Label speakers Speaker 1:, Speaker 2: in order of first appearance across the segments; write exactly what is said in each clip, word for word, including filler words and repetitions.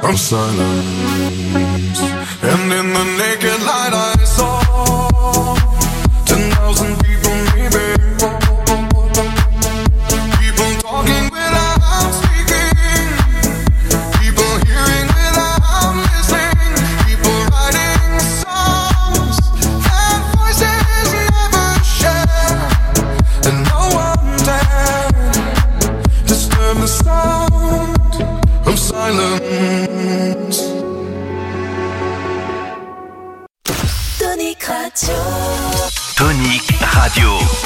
Speaker 1: of silence. And in the naked light I saw ten thousand people maybe, people talking without speaking, people hearing without listening, people writing songs that voices never share, and no one dared disturb the sound of silence.
Speaker 2: Tonic Radio.
Speaker 3: Tonic Radio.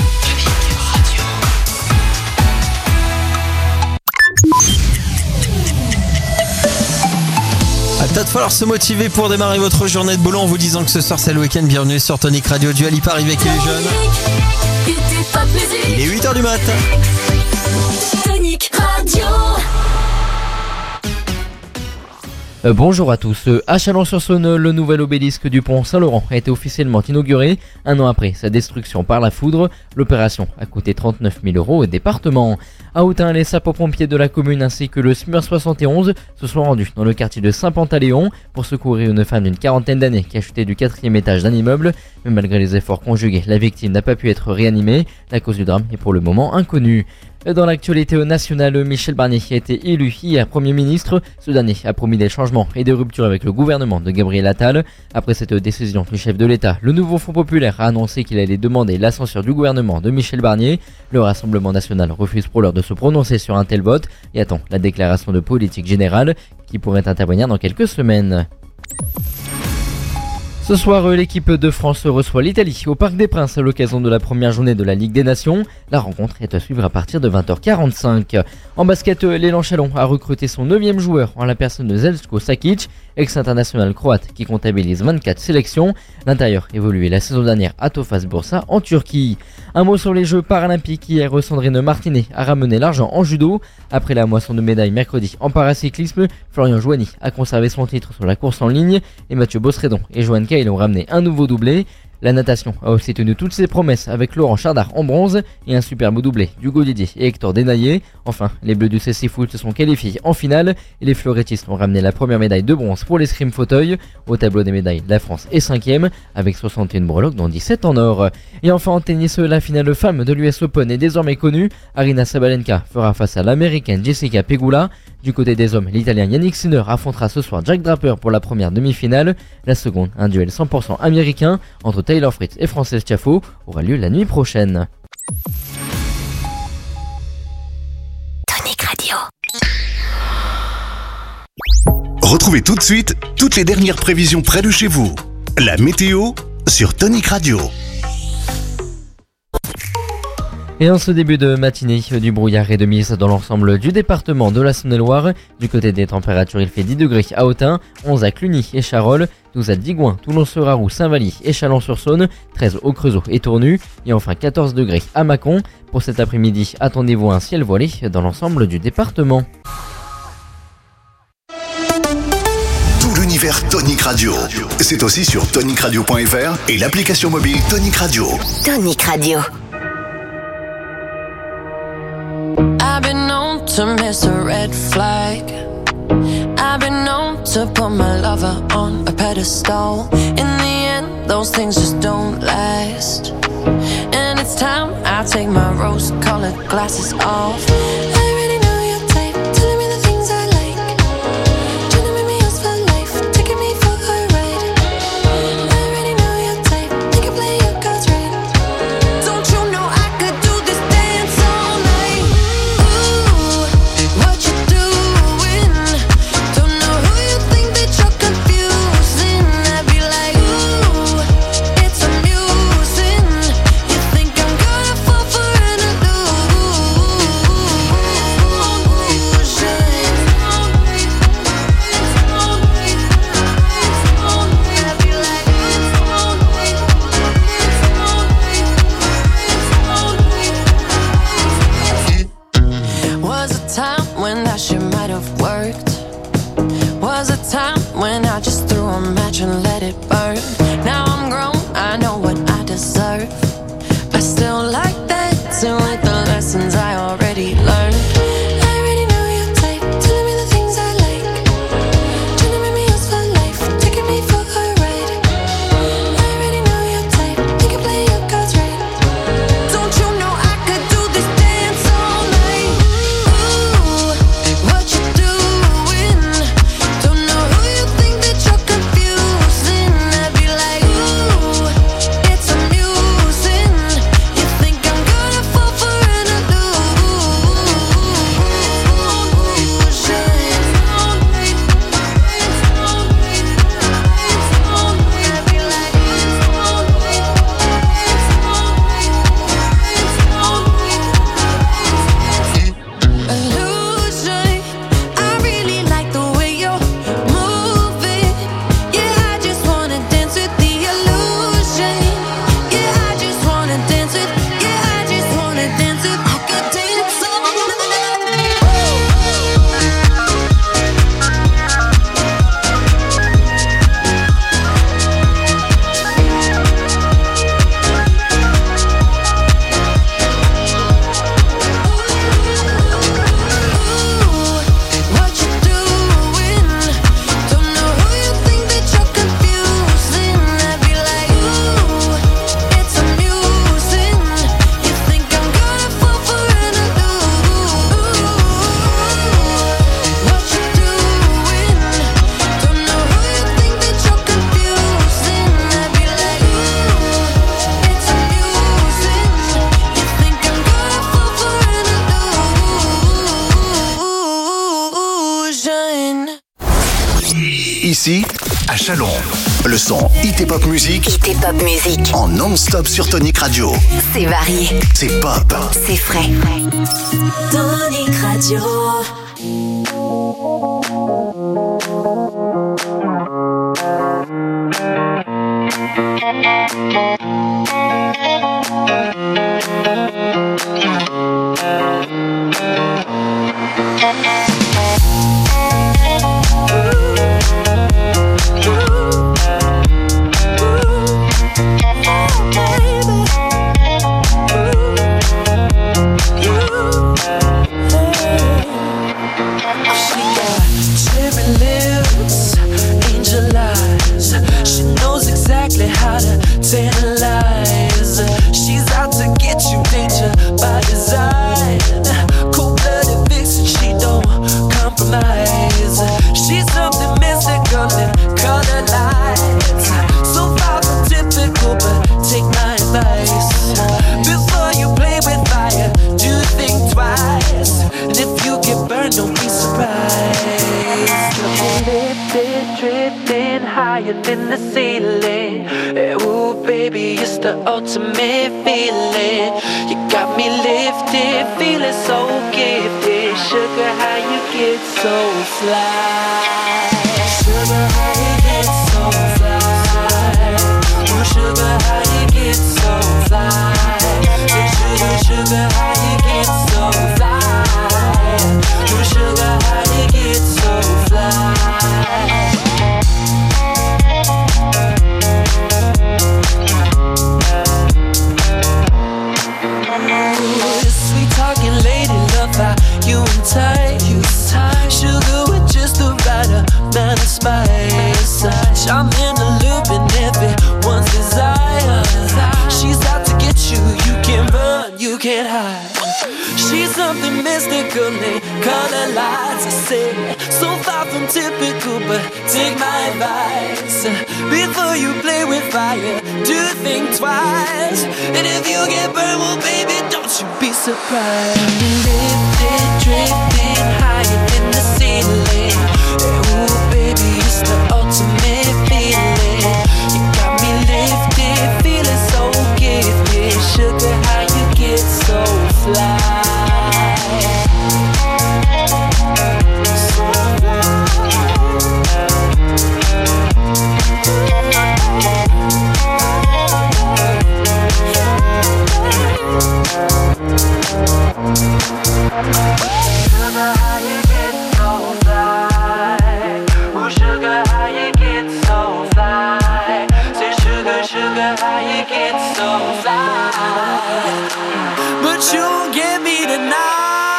Speaker 4: Ah, peut-être falloir se motiver pour démarrer votre journée de boulot en vous disant que ce soir c'est le week-end. Bienvenue sur Tonic Radio. Dua Lipa arrive avec les jeunes. Il est huit heures du mat.
Speaker 2: Tonic Radio.
Speaker 5: Euh, bonjour à tous. À Chalon-sur-Saône, le nouvel obélisque du pont Saint-Laurent a été officiellement inauguré un an après sa destruction par la foudre. L'opération a coûté trente-neuf mille euros au département. À Autun, les sapeurs-pompiers de la commune ainsi que le S M U R soixante et onze se sont rendus dans le quartier de Saint-Pantaléon pour secourir une femme d'une quarantaine d'années qui a chuté du quatrième étage d'un immeuble. Mais malgré les efforts conjugués, la victime n'a pas pu être réanimée. La cause du drame est pour le moment inconnue. Dans l'actualité nationale, Michel Barnier a été élu hier Premier ministre. Ce dernier a promis des changements et des ruptures avec le gouvernement de Gabriel Attal. Après cette décision du chef de l'État, le nouveau Front populaire a annoncé qu'il allait demander la censure du gouvernement de Michel Barnier. Le Rassemblement national refuse pour l'heure de se prononcer sur un tel vote et attend la déclaration de politique générale qui pourrait intervenir dans quelques semaines. Ce soir, l'équipe de France reçoit l'Italie au Parc des Princes à l'occasion de la première journée de la Ligue des Nations. La rencontre est à suivre à partir de vingt heures quarante-cinq. En basket, l'élan Chalon a recruté son neuvième joueur en la personne de Zeljko Sakic, ex-international croate qui comptabilise vingt-quatre sélections. L'intérieur évoluait la saison dernière à Tofaş Bursa en Turquie. Un mot sur les Jeux paralympiques. Hier, Sandrine Martinet a ramené l'argent en judo. Après la moisson de médailles mercredi en paracyclisme, Florian Joigny a conservé son titre sur la course en ligne et Mathieu Bosredon et Johan Kay ont ramené un nouveau doublé. La natation a aussi tenu toutes ses promesses avec Laurent Chardard en bronze et un superbe doublé d'Hugo Didier et Hector Denaillé. Enfin, les Bleus du C C Foot se sont qualifiés en finale et les fleurettistes ont ramené la première médaille de bronze pour l'escrime fauteuil. Au tableau des médailles, la France est cinquième avec soixante et une breloques dont dix-sept en or. Et enfin en tennis, la finale femme de l'U S Open est désormais connue. Arina Sabalenka fera face à l'américaine Jessica Pegula. Du côté des hommes, l'italien Yannick Sinner affrontera ce soir Jack Draper pour la première demi-finale. La seconde, un duel cent pour cent américain entre Taylor Fritz et Frances Tiafoe, aura lieu la nuit prochaine.
Speaker 2: Tonic Radio.
Speaker 3: Retrouvez tout de suite toutes les dernières prévisions près de chez vous. La météo sur Tonic Radio.
Speaker 5: Et en ce début de matinée, du brouillard et de mise dans l'ensemble du département de la Saône-et-Loire. Du côté des températures, il fait dix degrés à Autun, onze à Cluny et Charolles, douze à Digoin, Toulon-Seraroux, Saint-Vally et Chalon-sur-Saône, treize au Creusot et Tournu, et enfin quatorze degrés à Mâcon. Pour cet après-midi, attendez-vous à un ciel voilé dans l'ensemble du département.
Speaker 3: Tout l'univers Tonic Radio, c'est aussi sur tonic radio point f r et l'application mobile Tonic Radio.
Speaker 2: Tonic Radio.
Speaker 6: I've been known to miss a red flag. I've been known to put my lover on a pedestal. In the end, those things just don't last. And it's time I take my rose-colored glasses off. I already know your type, telling me the things I like. Trying to make me yours for life, taking me for a ride. I already know your type, make you play your cards right. Don't you know I could do this dance all night? Ooh, what you doing? Don't know who you think that you're confusing. I'd be like, ooh, it's amusing. You think I'm gonna fall for an illusion? I'd be like, was a time when that shit might have worked. Was a time when I just threw a match and let it burn. Now I'm grown, I know what I deserve. I still like that too, with the lessons I already learned. I already know your type, telling me the things I like.
Speaker 3: Ici, à Chalon, le son Hit et Pop Music.
Speaker 2: Hit et Pop Music.
Speaker 3: En non-stop sur Tonic Radio.
Speaker 2: C'est varié.
Speaker 3: C'est pop.
Speaker 2: C'est frais. Tonic Radio.
Speaker 6: How to tantalize. She's out to get you, danger by design. Cold-blooded vixen, she don't compromise. She's something mystical in color lights. So far from typical, but take my advice. Before you play with fire, do think twice. And if you get burned, don't be surprised. Lifted, drifting higher than the ceiling. Ooh, baby, it's the ultimate feeling. You got me lifted, feeling so gifted. Sugar, how you get so fly? Sugar, how you get so fly? Oh, sugar, how you get so fly? Hey, sugar, sugar, how you get so fly? Oh, sugar, how you get so fly? Sweet talking lady, love how you and tight. Sugar with just the right amount of spice. I'm in the loop and everyone's desire. She's out to get you, you can't run, you can't hide. She's something mystical, they color lights. I say, so far from typical, but take my advice. Before you play with fire, do think twice. And if you get burned, well baby, don't you be surprised. Lifted, drifting higher than the ceiling. Ooh baby, it's the ultimate feeling. You got me lifted, feeling so gifted. Sugar, how you get so fly? Sugar, how you get so fly? Oh, sugar, how you get so fly? Say, sugar, sugar, how you get so fly? But you won't get me tonight.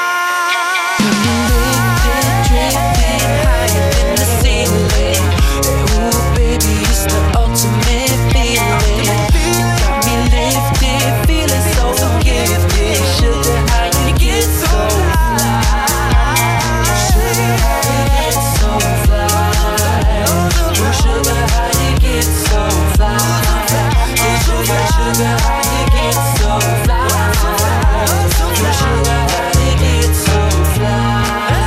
Speaker 6: Lifted, drifting higher than the ceiling. Ooh, baby, it's the ultimate feeling. You got me lifted, feeling so gifted. Sugar, how you get so fly? Sugar, how you get so fly? Oh, sugar, how you get so fly? Oh, sugar, sugar, how you get so fly? Oh, sugar, how you get so fly?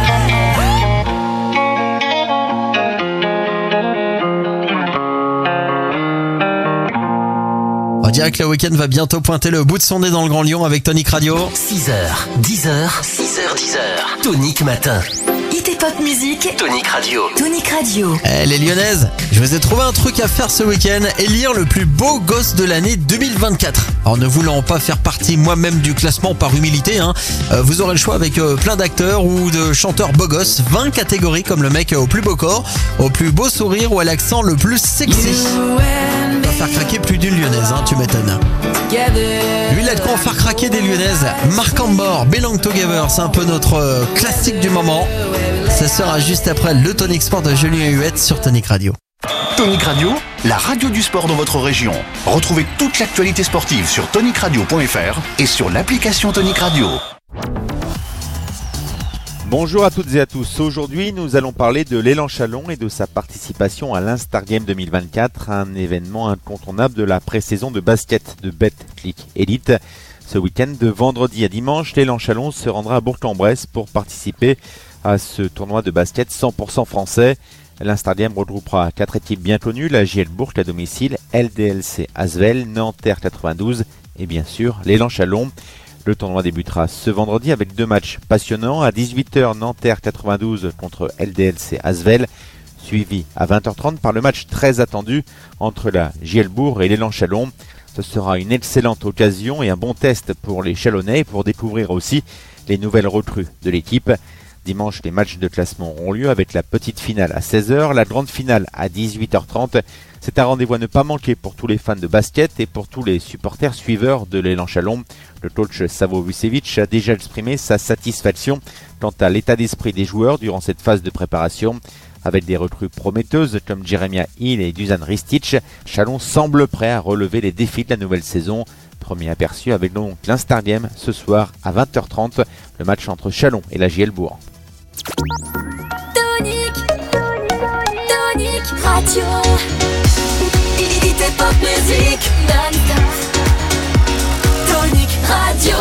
Speaker 4: On dirait que le week-end va bientôt pointer le bout de son nez dans le Grand Lyon avec Tonic Radio.
Speaker 7: six heures, dix heures, six heures, dix heures. Tonic Matin.
Speaker 2: Hit et Pop Music.
Speaker 7: Tonic Radio.
Speaker 2: Tonic Radio.
Speaker 4: Eh, les Lyonnaises, je vous ai trouvé un truc à faire ce week-end, élire le plus beau gosse de l'année deux mille vingt-quatre. Alors ne voulant pas faire partie moi-même du classement par humilité, hein, euh, vous aurez le choix avec euh, plein d'acteurs ou de chanteurs beaux gosses, vingt catégories comme le mec au plus beau corps, au plus beau sourire ou à l'accent le plus sexy. On va faire craquer plus d'une Lyonnaise, hein, tu m'étonnes. Lui, il a de quoi en faire craquer des Lyonnaises. Marc Ambor, Belong Together, c'est un peu notre euh, classique du moment. Ça sera juste après le Tonic Sport de Julien Huette sur Tonic Radio.
Speaker 3: Tonic Radio, la radio du sport dans votre région. Retrouvez toute l'actualité sportive sur tonic radio point f r et sur l'application Tonic Radio.
Speaker 8: Bonjour à toutes et à tous. Aujourd'hui, nous allons parler de l'Élan Chalon et de sa participation à l'Instar Game deux mille vingt-quatre, un événement incontournable de la pré-saison de basket de Betclic Elite. Ce week-end, de vendredi à dimanche, l'Élan Chalon se rendra à Bourg-en-Bresse pour participer à ce tournoi de basket cent pour cent français. L'Instardium regroupera quatre équipes bien connues, la J L Bourg à domicile, L D L C Asvel, Nanterre quatre-vingt-douze et bien sûr l'Élan Chalon. Le tournoi débutera ce vendredi avec deux matchs passionnants. À dix-huit heures, Nanterre quatre-vingt-douze contre L D L C Asvel, suivi à vingt heures trente par le match très attendu entre la J L Bourg et l'Élan Chalon. Ce sera une excellente occasion et un bon test pour les Chalonnais pour découvrir aussi les nouvelles recrues de l'équipe. Dimanche, les matchs de classement auront lieu avec la petite finale à seize heures, la grande finale à dix-huit heures trente. C'est un rendez-vous à ne pas manquer pour tous les fans de basket et pour tous les supporters suiveurs de l'Élan Chalon. Le coach Savo Vucevic a déjà exprimé sa satisfaction quant à l'état d'esprit des joueurs durant cette phase de préparation. Avec des recrues prometteuses comme Jeremiah Hill et Dusan Ristic, Chalon semble prêt à relever les défis de la nouvelle saison. Premier aperçu avec donc l'Instardium ce soir à vingt heures trente, le match entre Chalon et la J L Bourg.
Speaker 2: Tonic, Tonic Radio. Idée pop musique non-stop. Tonic Radio.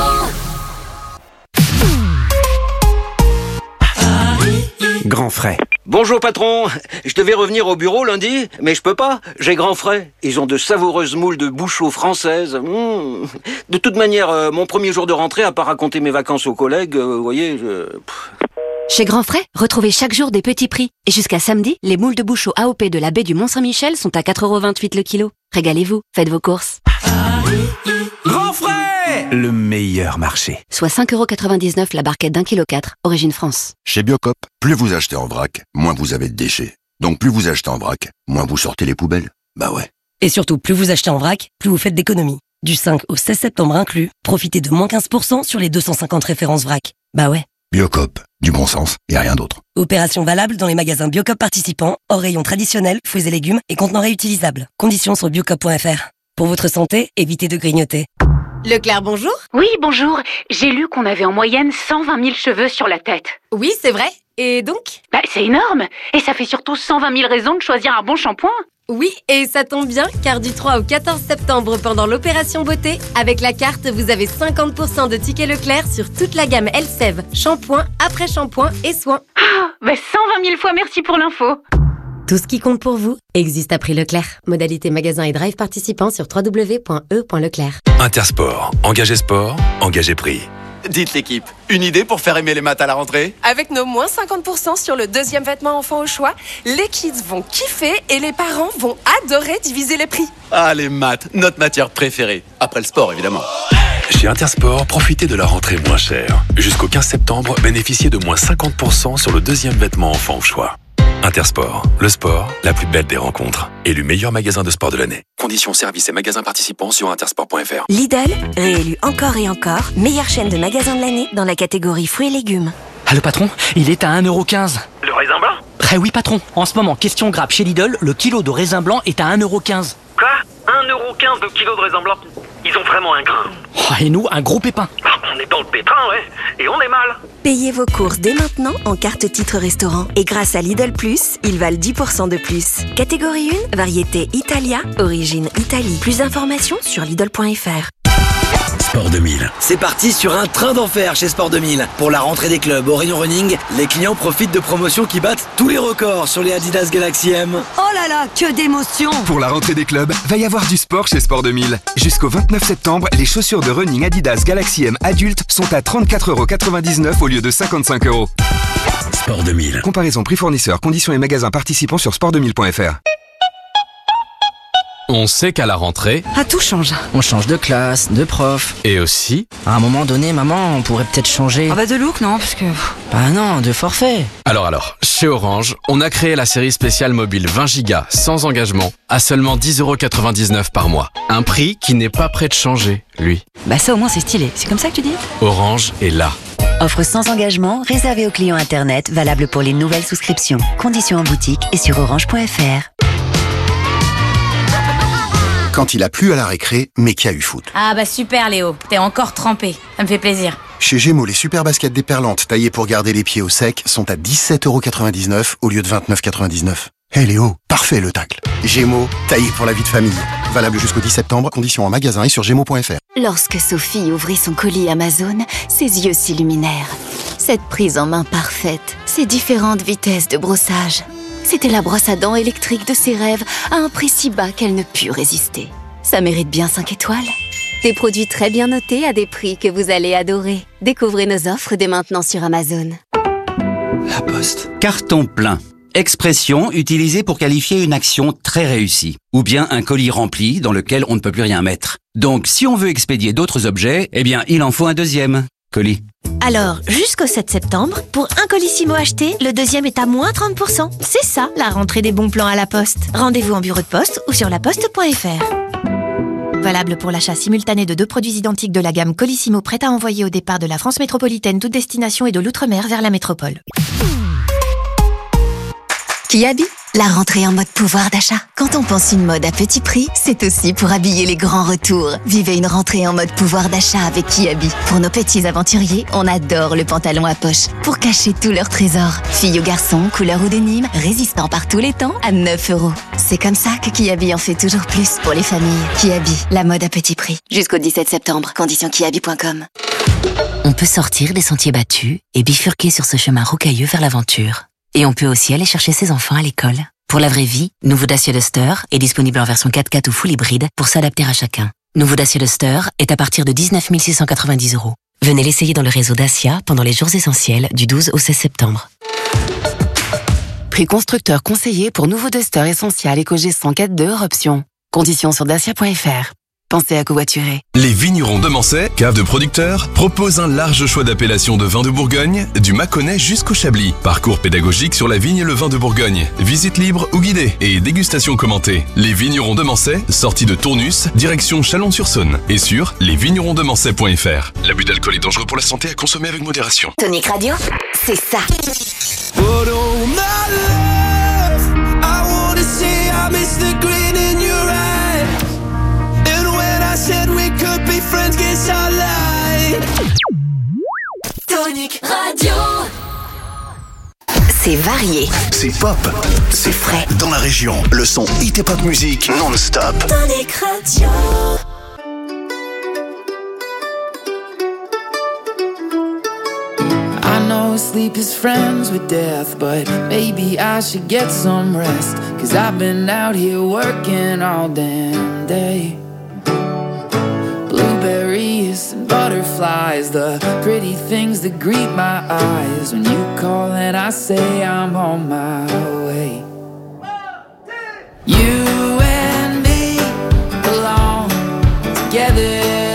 Speaker 9: Grand frais.
Speaker 10: Bonjour patron, je devais revenir au bureau lundi, mais je peux pas, j'ai grand frais. Ils ont de savoureuses moules de Bouchot françaises. Mmh. De toute manière, euh, mon premier jour de rentrée, à part raconter mes vacances aux collègues, euh, vous voyez, je... Pff.
Speaker 11: Chez Grand Frais, retrouvez chaque jour des petits prix. Et jusqu'à samedi, les moules de Bouchot A O P de la baie du Mont-Saint-Michel sont à quatre euros vingt-huit le kilo. Régalez-vous, faites vos courses.
Speaker 9: Grand frais, le meilleur marché.
Speaker 11: Soit cinq euros quatre-vingt-dix-neuf la barquette d'un kilo quatre, origine France.
Speaker 12: Chez Biocop, plus vous achetez en vrac, moins vous avez de déchets. Donc plus vous achetez en vrac, moins vous sortez les poubelles. Bah ouais.
Speaker 13: Et surtout, plus vous achetez en vrac, plus vous faites d'économies. Du cinq au seize septembre inclus, profitez de moins quinze pour cent sur les deux cent cinquante références vrac. Bah ouais.
Speaker 12: Biocop, du bon sens et rien d'autre.
Speaker 13: Opération valable dans les magasins Biocop participants, hors rayon traditionnel, fruits et légumes et contenants réutilisables. Conditions sur biocop point f r. Pour votre santé, évitez de grignoter.
Speaker 14: Leclerc, bonjour.
Speaker 15: Oui, bonjour. J'ai lu qu'on avait en moyenne cent vingt mille cheveux sur la tête.
Speaker 14: Oui, c'est vrai. Et donc ?
Speaker 15: Bah, c'est énorme. Et ça fait surtout cent vingt mille raisons de choisir un bon shampoing.
Speaker 14: Oui, et ça tombe bien, car du trois au quatorze septembre, pendant l'opération beauté, avec la carte, vous avez cinquante pour cent de tickets Leclerc sur toute la gamme Elseve, shampoing, après-shampoing et soins.
Speaker 15: Ah, bah cent vingt mille fois merci pour l'info.
Speaker 14: Tout ce qui compte pour vous existe à prix Leclerc. Modalité magasin et drive participants sur w w w point e point leclerc.
Speaker 16: Intersport, engagé sport, engagé prix.
Speaker 17: Dites l'équipe, une idée pour faire aimer les maths à la rentrée ?
Speaker 18: Avec nos moins cinquante pour cent sur le deuxième vêtement enfant au choix, les kids vont kiffer et les parents vont adorer diviser les prix.
Speaker 17: Ah, les maths, notre matière préférée. Après le sport, évidemment.
Speaker 16: Chez Intersport, profitez de la rentrée moins chère. Jusqu'au quinze septembre, bénéficiez de moins cinquante pour cent sur le deuxième vêtement enfant au choix. Intersport, le sport, la plus belle des rencontres. Élu meilleur magasin de sport de l'année. Conditions, services et magasins participants sur intersport point f r.
Speaker 19: Lidl, réélu encore et encore, meilleure chaîne de magasins de l'année dans la catégorie fruits et légumes.
Speaker 20: Ah, le patron, il est à un euro quinze.
Speaker 21: Le raisin blanc ?
Speaker 20: Eh oui patron, en ce moment, question grappe chez Lidl, le kilo de raisin blanc est à un euro quinze.
Speaker 21: Quoi ? un euro quinze de kilo de raisin blanc ? Ils ont vraiment un grain.
Speaker 20: Oh, et nous, un gros pépin.
Speaker 21: Ah, on est dans le pétrin, ouais. Et on est mal.
Speaker 19: Payez vos courses dès maintenant en carte titre restaurant. Et grâce à Lidl Plus, ils valent dix pour cent de plus. Catégorie un, variété Italia, origine Italie. Plus d'informations sur lidl point f r.
Speaker 22: Sport deux mille. C'est parti sur un train d'enfer chez Sport deux mille. Pour la rentrée des clubs au rayon running, les clients profitent de promotions qui battent tous les records sur les Adidas Galaxy M.
Speaker 23: Oh là là, que d'émotion!
Speaker 24: Pour la rentrée des clubs, va y avoir du sport chez Sport deux mille. Jusqu'au vingt-neuf septembre, les chaussures de running Adidas Galaxy M adultes sont à trente-quatre euros quatre-vingt-dix-neuf au lieu de cinquante-cinq euros.
Speaker 22: Sport deux mille.
Speaker 24: Comparaison prix fournisseur, conditions et magasins participants sur sport deux mille point f r.
Speaker 25: On sait qu'à la rentrée...
Speaker 23: Ah, tout change.
Speaker 20: On change de classe, de prof.
Speaker 25: Et aussi...
Speaker 20: À un moment donné, maman, on pourrait peut-être changer...
Speaker 23: Ah bah de look, non, parce que...
Speaker 20: Bah non, de forfait.
Speaker 25: Alors alors, chez Orange, on a créé la série spéciale mobile vingt gigas sans engagement à seulement dix euros quatre-vingt-dix-neuf par mois. Un prix qui n'est pas prêt de changer, lui.
Speaker 23: Bah ça au moins c'est stylé, c'est comme ça que tu dis ?
Speaker 25: Orange est là.
Speaker 19: Offre sans engagement, réservée aux clients internet, valable pour les nouvelles souscriptions. Conditions en boutique et sur orange point f r.
Speaker 12: Quand il a plu à la récré, mais qu'il y a eu foot.
Speaker 26: Ah bah super Léo, t'es encore trempé, ça me fait plaisir.
Speaker 12: Chez Gémeaux, les super baskets déperlantes taillées pour garder les pieds au sec sont à dix-sept euros quatre-vingt-dix-neuf au lieu de vingt-neuf euros quatre-vingt-dix-neuf. Hé hey Léo, parfait le tacle. Gémeaux, taillé pour la vie de famille. Valable jusqu'au dix septembre, conditions en magasin et sur gémeaux point f r.
Speaker 2: Lorsque Sophie ouvrit son colis Amazon, ses yeux s'illuminèrent. Cette prise en main parfaite, ces différentes vitesses de brossage, C'était la brosse à dents électrique de ses rêves à un prix si bas qu'elle ne put résister. Ça mérite bien cinq étoiles. Des produits très bien notés à des prix que vous allez adorer. Découvrez nos offres dès maintenant sur Amazon.
Speaker 22: La Poste. Carton plein. Expression utilisée pour qualifier une action très réussie. Ou bien un colis rempli dans lequel on ne peut plus rien mettre. Donc si on veut expédier d'autres objets, eh bien il en faut un deuxième colis.
Speaker 1: Alors, jusqu'au sept septembre, pour un Colissimo acheté, le deuxième est à moins trente pour cent. C'est ça, la rentrée des bons plans à la Poste. Rendez-vous en bureau de poste ou sur laposte point f r. Valable pour l'achat simultané de deux produits identiques de la gamme Colissimo prêt à envoyer au départ de la France métropolitaine, toute destination et de l'outre-mer vers la métropole.
Speaker 2: Kiabi, la rentrée en mode pouvoir d'achat. Quand on pense une mode à petit prix, c'est aussi pour habiller les grands retours. Vivez une rentrée en mode pouvoir d'achat avec Kiabi. Pour nos petits aventuriers, on adore le pantalon à poche pour cacher tous leurs trésors. Filles ou garçons, couleur ou denim, résistant par tous les temps à neuf euros. C'est comme ça que Kiabi en fait toujours plus pour les familles. Kiabi, la mode à petit prix. Jusqu'au dix-sept septembre. Conditions kiabi point com.
Speaker 11: On peut sortir des sentiers battus et bifurquer sur ce chemin rocailleux vers l'aventure. Et on peut aussi aller chercher ses enfants à l'école. Pour la vraie vie, nouveau Dacia Duster est disponible en version quatre-quatre ou full hybride pour s'adapter à chacun. Nouveau Dacia Duster est à partir de dix-neuf mille six cent quatre-vingt-dix euros. Venez l'essayer dans le réseau Dacia pendant les jours essentiels du douze au seize septembre.
Speaker 3: Prix constructeur conseillé pour nouveau Duster Essential EcoG cent quatre deux hors option. Conditions sur dacia point f r. Pensez à covoiturer.
Speaker 16: Les vignerons de Mançay, cave de producteurs, proposent un large choix d'appellations de vins de Bourgogne, du Mâconnais jusqu'au Chablis. Parcours pédagogique sur la vigne et le vin de Bourgogne. Visite libre ou guidée et dégustation commentée. Les vignerons de Mançay, sortie de Tournus, direction Chalon-sur-Saône. Et sur les vignerons de mançay point f r. L'abus d'alcool est dangereux pour la santé, à consommer avec modération.
Speaker 2: Tonic Radio, c'est ça.
Speaker 19: Tonic Radio. C'est varié.
Speaker 12: C'est pop. C'est frais. Dans la région, le son hit et pop musique non-stop.
Speaker 19: Tonic Radio.
Speaker 4: I know sleep is friends with death, but maybe I should get some rest. Cause I've been out here working all damn day. Blueberries and butterflies, the pretty things that greet my eyes. When you call and I say I'm on my way. You and me belong together.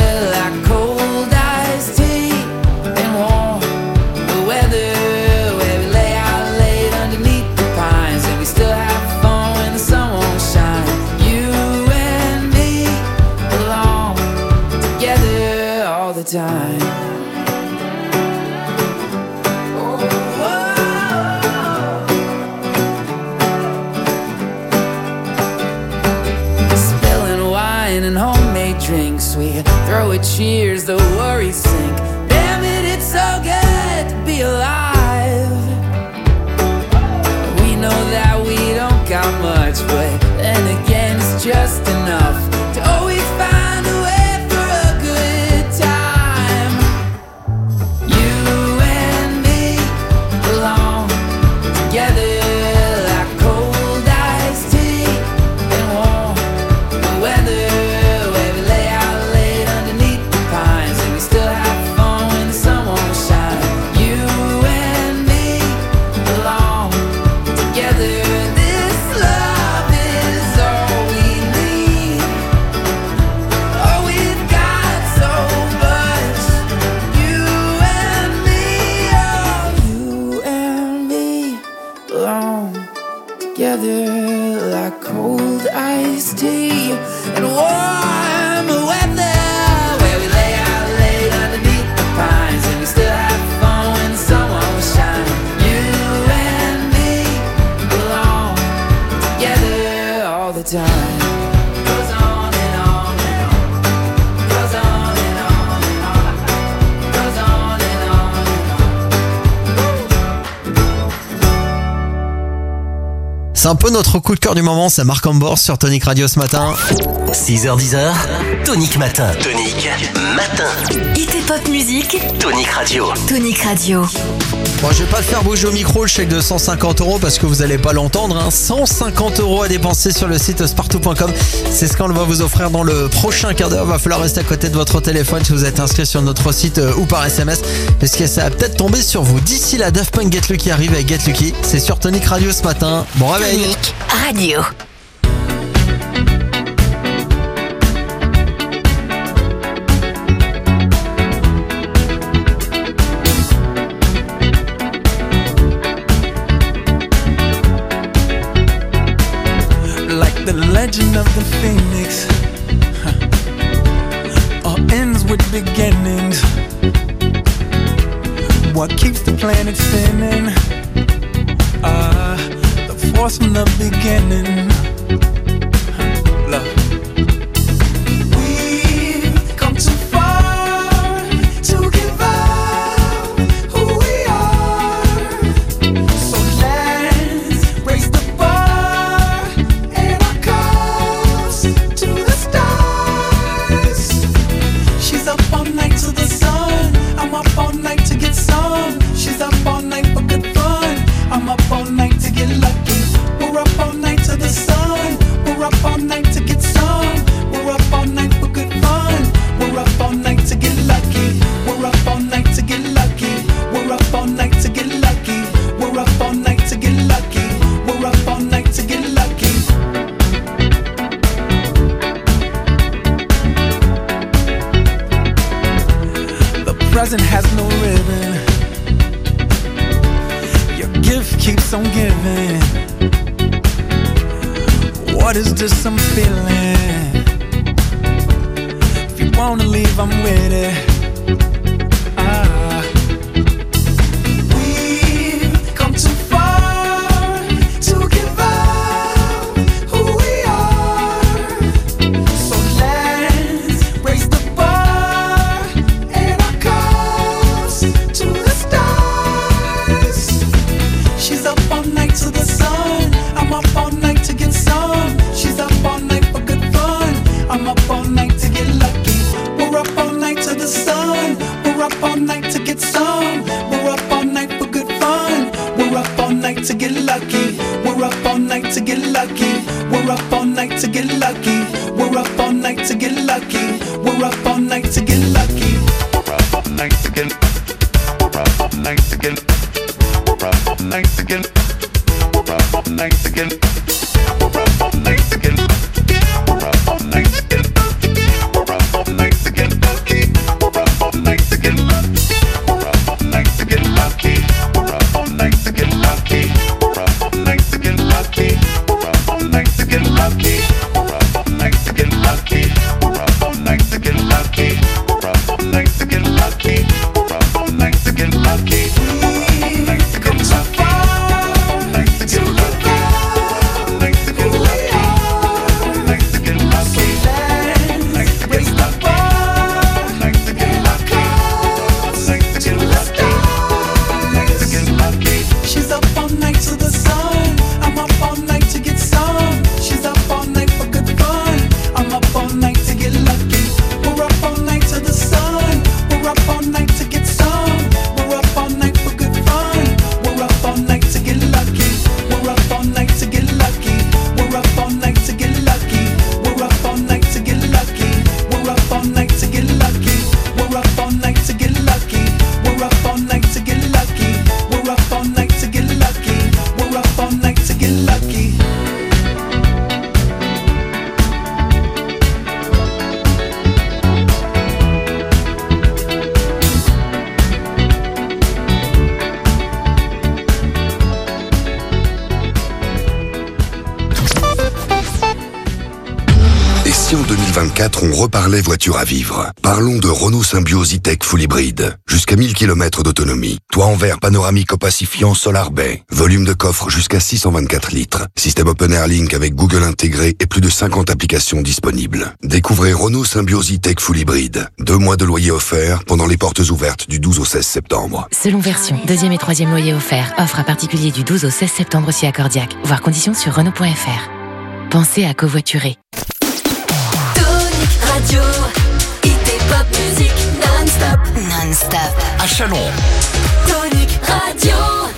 Speaker 4: Time. Spilling wine and homemade drinks, we throw a cheers, the worries sink. Damn it, it's so good to be alive. We know that we don't got much, but then again it's just enough to always find a way. Like cold iced tea and warm weather, where we lay out late underneath the pines, and we still have fun when the sun won't shine. You and me belong together all the time. Goes on and on and on. Goes on and on and on. Goes on and on and on.
Speaker 5: C'est un peu notre coup de cœur du moment, c'est Marc Ambors sur Tonic Radio ce matin.
Speaker 6: six heures dix, Tonic Matin. Tonic Matin.
Speaker 2: Hit et pop musique.
Speaker 6: Tonic Radio.
Speaker 2: Tonic Radio.
Speaker 5: Bon, je vais pas le faire bouger au micro, le chèque de cent cinquante euros parce que vous allez pas l'entendre. Hein. cent cinquante euros à dépenser sur le site spartou point com. C'est ce qu'on va vous offrir dans le prochain quart d'heure. Va falloir rester à côté de votre téléphone si vous êtes inscrit sur notre site euh, ou par S M S. Parce que ça va peut-être tomber sur vous. D'ici là, Daft Punk Get Lucky arrive avec Get Lucky. C'est sur Tonic Radio ce matin. Bon réveil.
Speaker 2: Tonic Radio.
Speaker 4: Like the legend of the phoenix, huh. All ends with beginnings. What keeps the planet spinning? Ah, uh, the force from the beginning. Huh. Love. We've come too far to give up who we are. So let's raise the bar and our cups to the stars. She's up all night to the sun. I'm up all night to get some. She's up all night for good fun. I'm up all night to get lucky. We're up all night to the sun. We're up all night to get some. We're up all night for good fun. We're up all night to get lucky. We're up all night to get lucky. We're up all night to get lucky. We're up all night to get lucky. We're up all night to get lucky. The present has no ribbon. Your gift keeps on giving. What is this I'm feeling? If you wanna leave, I'm with it. Ah. We've come too far to give up who we are. So let's raise the bar and our cups to the stars. She's up all night to the sun. I'm up all night to get some. She's up all night for good fun. I'm up all night to get lucky. We're up all night to the sun. We're up all night to get some. We're up all night for good fun. We're up all night to get lucky. We're up all night to get lucky. We're up all night to get lucky. We're up all night to get lucky. We're up all night to get lucky. We're up all night to get. We're up all night to get. We're up all night to get. We're up all night to get. We're up all night to get. We're up all night to get. We're up all night to get lucky. We're up all night to get lucky. We're up all night to get lucky. We're up all night to get lucky. We're up all night to get lucky. We're up all night to get lucky. We're up all night to get lucky. We're up all night to get lucky. We're up all night to get lucky. We're up all night to get lucky. Come too far to give up who we are. So let's
Speaker 7: si en deux mille vingt-quatre, on reparlait voiture à vivre? Parlons de Renault Symbioz E-Tech Full Hybride. Jusqu'à mille kilomètres d'autonomie. Toit en verre panoramique opacifiant Solar Bay. Volume de coffre jusqu'à six cent vingt-quatre litres. Système Open Air Link avec Google intégré et plus de cinquante applications disponibles. Découvrez Renault Symbioz E-Tech Full Hybride. Deux mois de loyer offert pendant les portes ouvertes du douze au seize septembre.
Speaker 11: Selon version, deuxième et troisième loyer offert. Offre à particulier du douze au seize septembre si accordiaque. Voir conditions sur Renault point F R. Pensez à covoiturer.
Speaker 4: Tonic Radio, hit et pop music non-stop.
Speaker 2: Non-stop.
Speaker 5: À Chalon.
Speaker 4: Tonic Radio.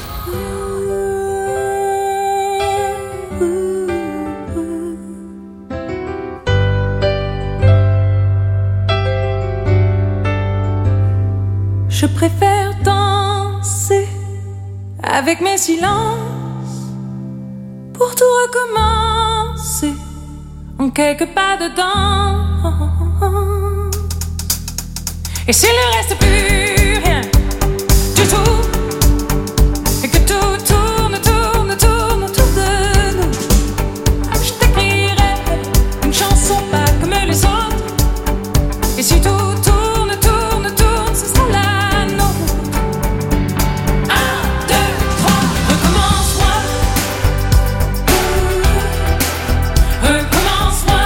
Speaker 8: Je préfère danser avec mes silences pour tout recommencer en quelques pas dedans. Et s'il ne reste plus rien du tout, et que tout tourne, tourne, tourne autour de nous, je t'écrirai une chanson pas comme les autres. Et si tout tourne, tourne, tourne, ce sera la nôtre. Un, deux, trois, recommence-moi. Recommence-moi.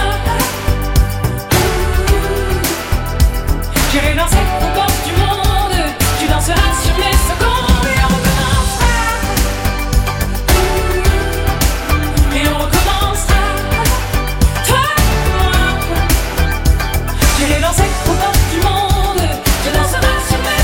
Speaker 8: J'irai danser aux portes du monde. Tu danseras sur mes secondes. Et on recommencera. Et on recommencera. Toi et moi. J'irai danser aux portes du monde. Tu danseras sur mes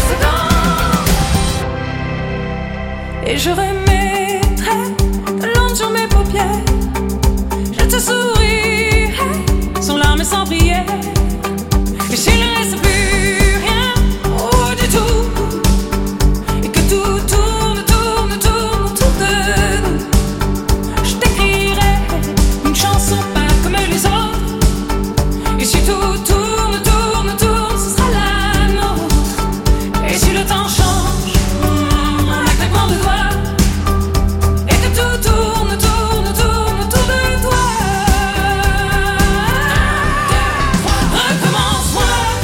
Speaker 8: secondes. Et je remettrai de l'ombre sur mes paupières. Je te sourirai sans larmes et sans prière. Et s'il ne reste plus rien, oh du tout, et que tout tourne, tourne, tourne autour de nous, je t'écrirai une chanson pas comme les autres. Et si tout tourne, tourne, tourne, ce sera la nôtre. Et si le temps change, mm, en un claquement de doigts, et que tout tourne, tourne, tourne autour de toi. Recommence-moi.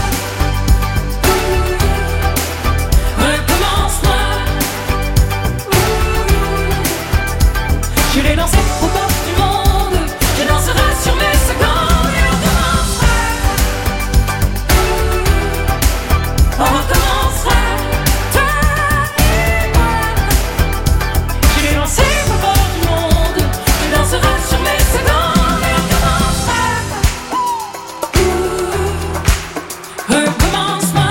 Speaker 8: Recommence-moi. J'irai danser aux portes du monde. Tu danseras sur mes secondes. Et on recommencera. On recommencera. Toi et moi. J'irai danser aux portes du monde. Tu danseras sur mes secondes. Et on recommencera. Recommence-moi.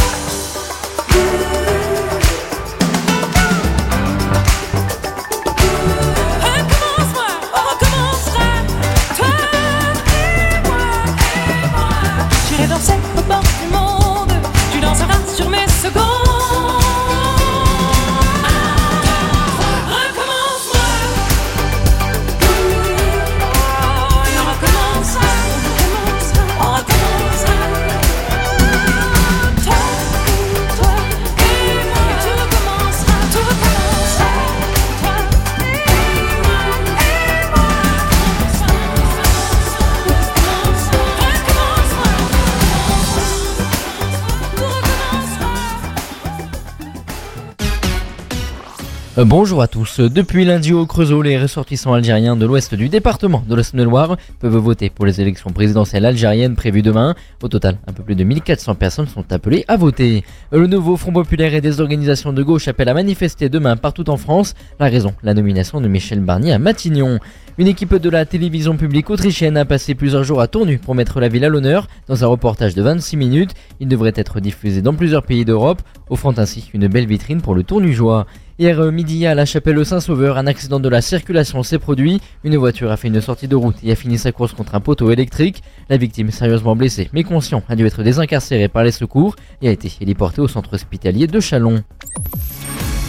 Speaker 8: Recommence-moi, on recommencera. Toi et moi, et moi. J'irai danser aux portes du monde. Tu danseras sur mes secondes. Recommence-moi. Et on recommencera. On recommencera. Toi, toi et moi. Et tout recommencera. Tout recommencera. Toi et moi, et moi.
Speaker 9: Euh, Bonjour à tous. Depuis lundi au Creusot, les ressortissants algériens de l'ouest du département de la Saône-et-Loire peuvent voter pour les élections présidentielles algériennes prévues demain. Au total, un peu plus de mille quatre cents personnes sont appelées à voter. Le nouveau Front populaire et des organisations de gauche appellent à manifester demain partout en France. La raison, la nomination de Michel Barnier à Matignon. Une équipe de la télévision publique autrichienne a passé plusieurs jours à Tournu pour mettre la ville à l'honneur dans un reportage de vingt-six minutes. Il devrait être diffusé dans plusieurs pays d'Europe, offrant ainsi une belle vitrine pour le Tournugeois. Hier midi à la chapelle Saint-Sauveur, un accident de la circulation s'est produit. Une voiture a fait une sortie de route et a fini sa course contre un poteau électrique. La victime, sérieusement blessée mais conscient, a dû être désincarcérée par les secours et a été héliportée au centre hospitalier de Châlons.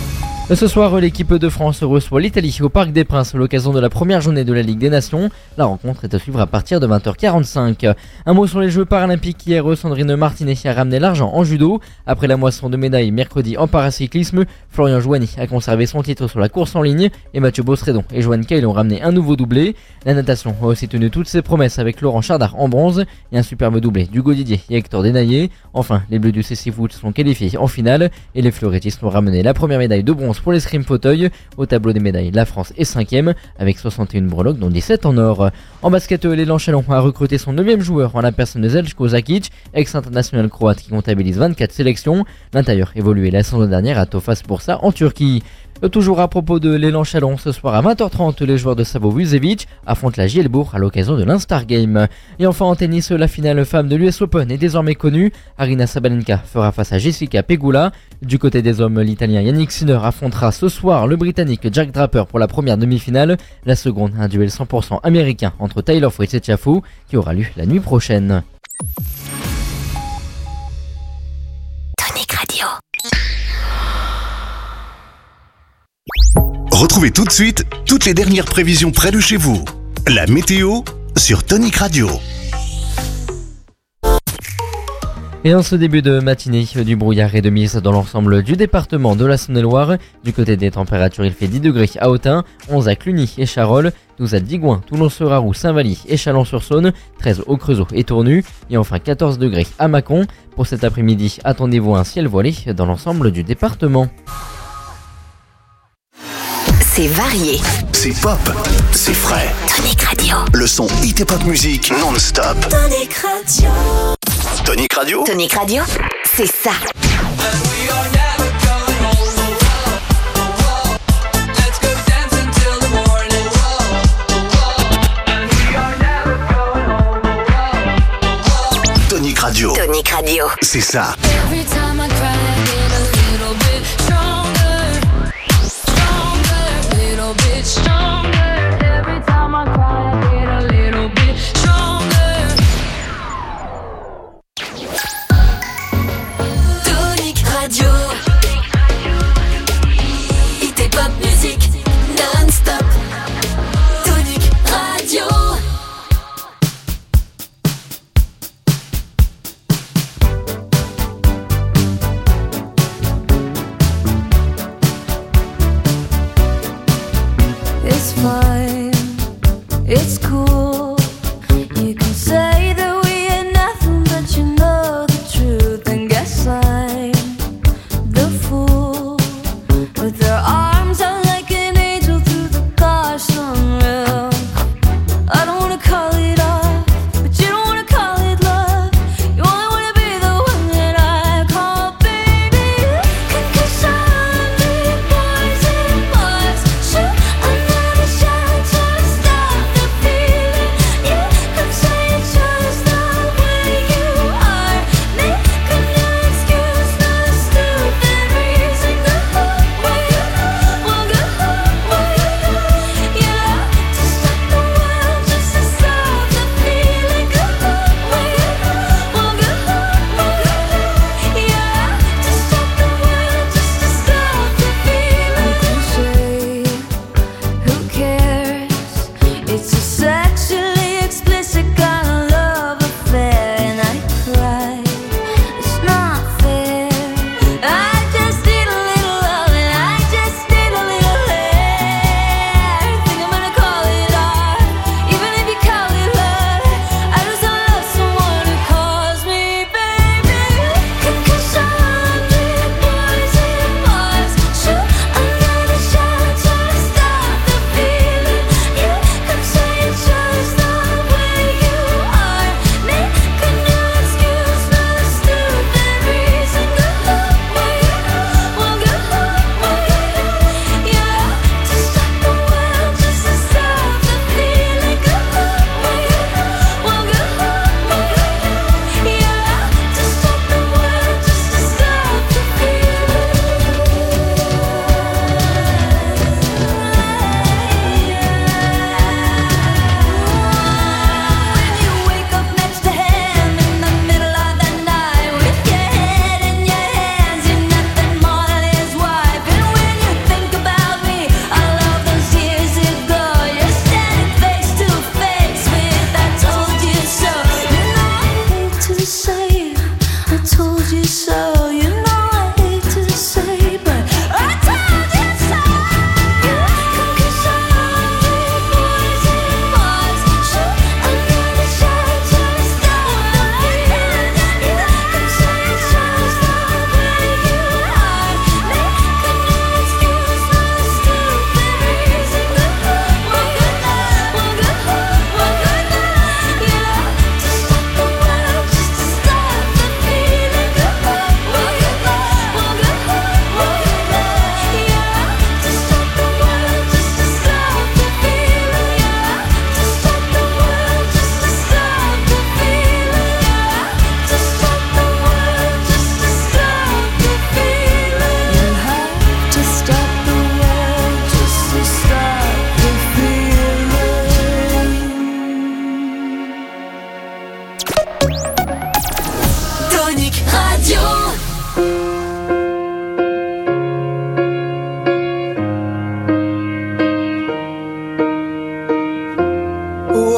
Speaker 9: Ce soir, l'équipe de France reçoit l'Italie au Parc des Princes à l'occasion de la première journée de la Ligue des Nations. La rencontre est à suivre à partir de vingt heures quarante-cinq. Un mot sur les Jeux paralympiques. Hier, Sandrine Martinet a ramené l'argent en judo. Après la moisson de médailles mercredi en paracyclisme, Florian Jouani a conservé son titre sur la course en ligne et Mathieu Beaustredon et Joanne Kay ont ramené un nouveau doublé. La natation a aussi tenu toutes ses promesses avec Laurent Chardard en bronze et un superbe doublé d'Hugo Didier et Hector Denaillé. Enfin, les Bleus du C C Foot sont qualifiés en finale et les fleurettistes ont ramené la première médaille de bronze pour l'escrime fauteuil. Au tableau des médailles, la France est cinquième avec soixante et une breloques dont dix-sept en or. En basket, l'élan Chalon a recruté son neuvième joueur en la personne de Zeljko Zakic, ex-international croate qui comptabilise vingt-quatre sélections. L'intérieur évoluait la saison dernière à Tofaş Bursa en Turquie. Toujours à propos de l'élan Chalon, ce soir à vingt heures trente, les joueurs de Savo Vucevic affrontent la Gielbourg à l'occasion de l'Instar Game. Et enfin en tennis, la finale femme de l'U S Open est désormais connue. Aryna Sabalenka fera face à Jessica Pegula. Du côté des hommes, l'Italien Yannick Sinner affrontera ce soir le Britannique Jack Draper pour la première demi-finale. La seconde, un duel cent pour cent américain entre Taylor Fritz et Tiafoe qui aura lieu la nuit prochaine.
Speaker 2: Tonic Radio.
Speaker 10: Retrouvez tout de suite toutes les dernières prévisions près de chez vous. La météo sur Tonic Radio.
Speaker 9: Et en ce début de matinée, du brouillard et de mise dans l'ensemble du département de la Saône-et-Loire. Du côté des températures, il fait dix degrés à Autun, onze à Cluny et Charolles, douze à Digoin, Toulon-Seraroux, Saint-Vally et Chalon-sur-Saône, treize au Creusot et Tournu, et enfin quatorze degrés à Mâcon. Pour cet après-midi, attendez-vous à un ciel voilé dans l'ensemble du département.
Speaker 2: C'est varié.
Speaker 10: C'est pop. C'est frais.
Speaker 2: Tonic Radio.
Speaker 10: Le son hit et pop musique non-stop.
Speaker 2: Tonic Radio.
Speaker 10: Tonic Radio.
Speaker 2: Tonic Radio, c'est ça.
Speaker 10: Tonic Radio.
Speaker 2: Tonic Radio.
Speaker 10: C'est ça.
Speaker 8: It's cool. You can say that we ain't nothing, but you know the truth. And guess I'm the fool with their arms out like an angel through the car sunroof. I don't wanna call it off, but you don't wanna call it love. You only wanna be the one that I call baby. Cause I'm the poison Mars. Shoot another shot to stop the fear.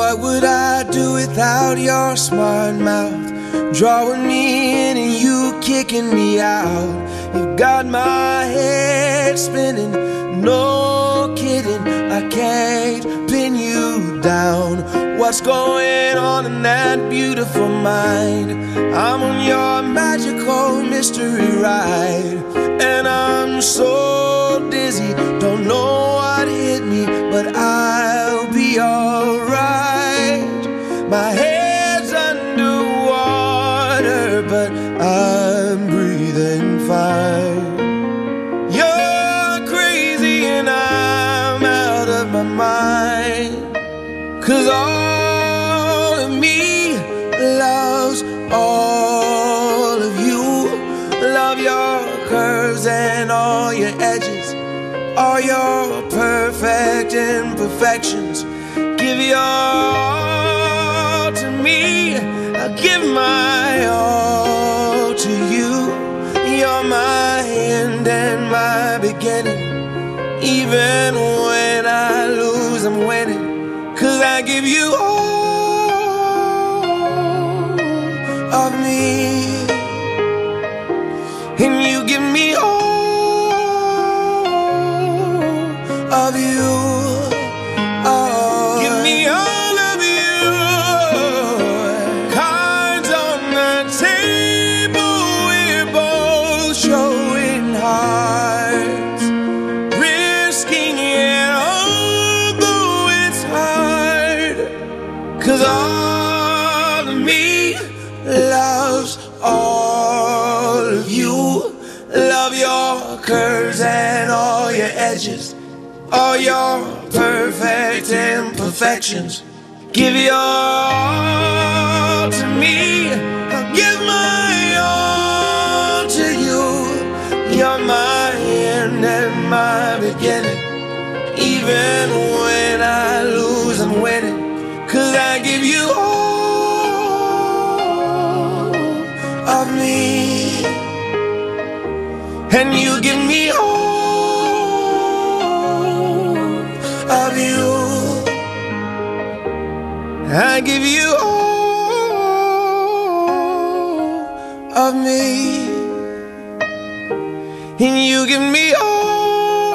Speaker 4: what would I do without your smart mouth? Drawing me in and you kicking me out. You've got my head spinning, no kidding, I can't pin you down. What's going on in that beautiful mind? I'm on your magical mystery ride, and I'm so dizzy, don't know what hit me, but I'll be alright. My head's underwater, but I'm breathing fine. You're crazy and I'm out of my mind, 'cause all of me loves all of you. Love your curves and all your edges, all your perfect imperfections. Give your all to me, I'll give my all to you. You're my end and my beginning. Even when I lose, I'm winning, 'cause I give you all of me, and you give me all of you. Oh, give me all of you. Cards on the table, we're both showing hearts, risking it although it's hard, 'cause all of me loves all of you. Love your curves and all your edges, all your perfect imperfections. Give your all to me, I'll give my all to you. You're my end and my beginning. Even when I lose, I'm winning, 'cause I give you all of me, and you give me all of you. I give you all of me, and you give me all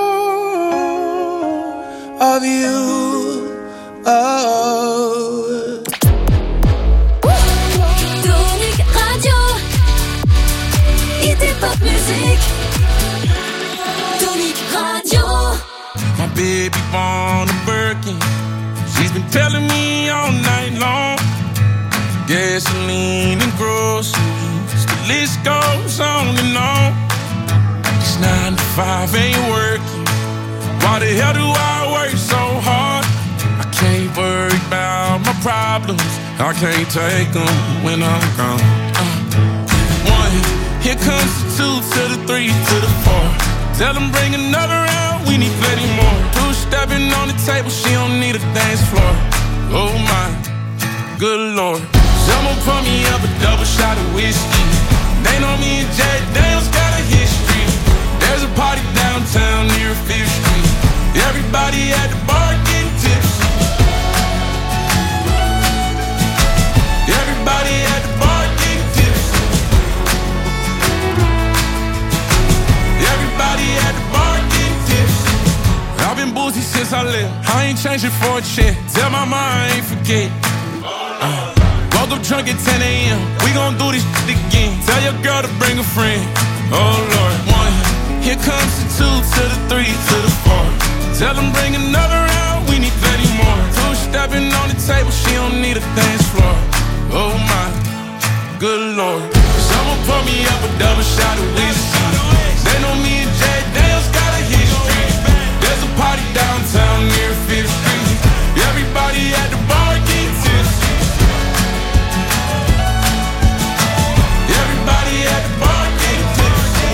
Speaker 4: of you. Oh.
Speaker 8: Tonic Radio, Hit Pop Music. Tonic Radio.
Speaker 13: My baby born a Birkin. She's been telling me all night long. Gasoline and groceries, the list goes on and on. This nine to five ain't working. Why the hell do I work so hard? I can't worry about my problems, I can't take them when I'm gone. uh. One, here comes the two to the three to the four. Tell them bring another round, we need plenty more. Two stepping on the table, she don't need a dance floor. Oh my, good lord. Someone pour me up a double shot of whiskey. They know me and Jack Daniels got a history. There's a party downtown near Fifth Street. Everybody at the bar getting tipsy. Everybody at the bar getting tipsy. Everybody at the bar getting tipsy. I've been boozy since I left, I ain't changing for a check. Tell my mom I ain't forget. uh, Woke up drunk at ten a.m. We gon' do this shit again. Tell your girl to bring a friend. Oh Lord. One, here comes the two to the three to the four. Tell them bring another round, we need plenty more. Two stepping on the table, she don't need a dance floor. Oh my, good lord. Someone pour me up a double shot of whiskey. They know me and Jack Daniels got a history. There's a party downtown near Fifth Street. Everybody at the bar getting tipsy. Everybody at the bar getting tipsy.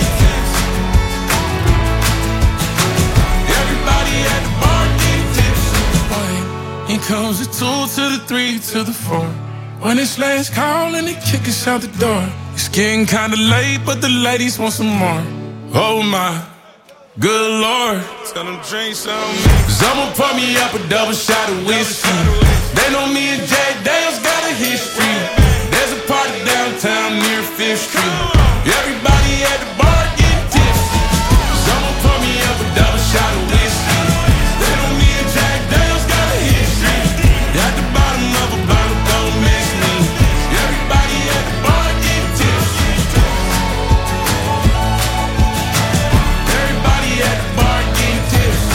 Speaker 13: Everybody at the bar getting tipsy. One, here comes the two to the three to the four. When it's last call and they kick us out the door. It's getting kinda late, but the ladies want some more. Oh my, good lord. Tell them drink some. Someone pour me up a double shot of whiskey. They know me and Jay Dale's got a history. There's a party downtown near Fifth Street. Everybody at the bar getting tipsy. Someone pour me up a double shot of whiskey. They know me and Jay Dale's got a history. At the bottom of a bottle, don't miss me. Everybody at the bar getting tipsy. Everybody at the bar getting tipsy.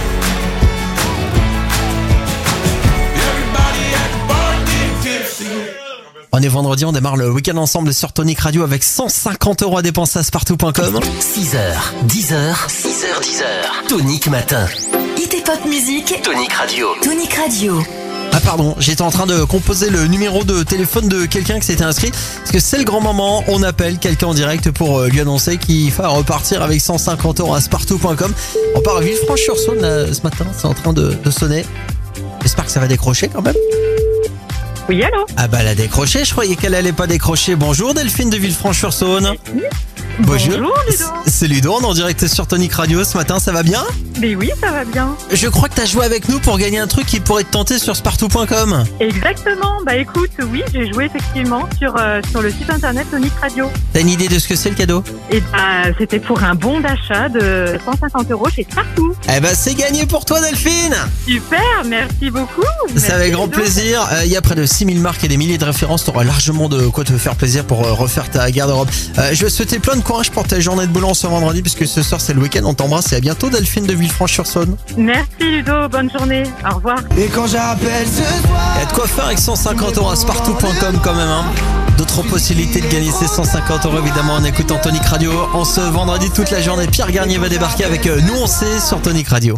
Speaker 13: Everybody at the bar getting tipsy.
Speaker 5: On est vendredi, on démarre le week-end ensemble sur Tonic Radio avec cent cinquante euros à dépenser à spartou point com.
Speaker 6: six heures, dix heures, six heures, dix heures. Tonic Matin.
Speaker 2: Hit et pop musique.
Speaker 6: Tonic Radio.
Speaker 2: Tonic Radio.
Speaker 5: Ah pardon, j'étais en train de composer le numéro de téléphone de quelqu'un qui s'était inscrit. Parce que c'est le grand moment, on appelle quelqu'un en direct pour lui annoncer qu'il va repartir avec cent cinquante euros à spartou point com. On part à Villefranche-sur-Saône là, ce matin, c'est en train de, de sonner. J'espère que ça va décrocher quand même.
Speaker 14: Oui, allô?
Speaker 5: Ah bah elle a décroché, je croyais qu'elle allait pas décrocher. Bonjour Delphine de Villefranche-sur-Saône.
Speaker 14: Bonjour Ludo.
Speaker 5: C'est Ludo, on est en direct sur Tonic Radio ce matin, ça va bien?
Speaker 14: Mais oui, ça va bien.
Speaker 5: Je crois que t'as joué avec nous pour gagner un truc qui pourrait te tenter sur spartou point com.
Speaker 14: Exactement, bah écoute, oui, j'ai joué effectivement sur, euh, sur le site internet Tonic Radio.
Speaker 5: T'as une idée de ce que c'est le cadeau?
Speaker 14: Et bah c'était pour un bon d'achat de cent cinquante euros chez Spartou.
Speaker 5: Eh bah c'est gagné pour toi Delphine.
Speaker 14: Super, merci beaucoup.
Speaker 5: C'est avec grand
Speaker 14: Ludo.
Speaker 5: plaisir. Il euh, y a près de six mille marques et des milliers de références. T'auras largement de quoi te faire plaisir pour euh, refaire ta garde-robe. Euh, je vais te souhaiter plein de courage pour ta journée de boulot ce vendredi, puisque ce soir c'est le week-end. On t'embrasse et à bientôt Delphine de Villefranche-sur-Saône.
Speaker 14: Merci Ludo, bonne journée, au revoir.
Speaker 5: Et quand j'appelle ce soir, il y a de quoi faire avec cent cinquante euros à spartou point com quand même. Hein. D'autres possibilités de gagner ces cent cinquante euros évidemment en écoutant Tonic Radio. En ce vendredi toute la journée, Pierre Garnier va débarquer avec euh, Nous on sait sur Tonic Radio.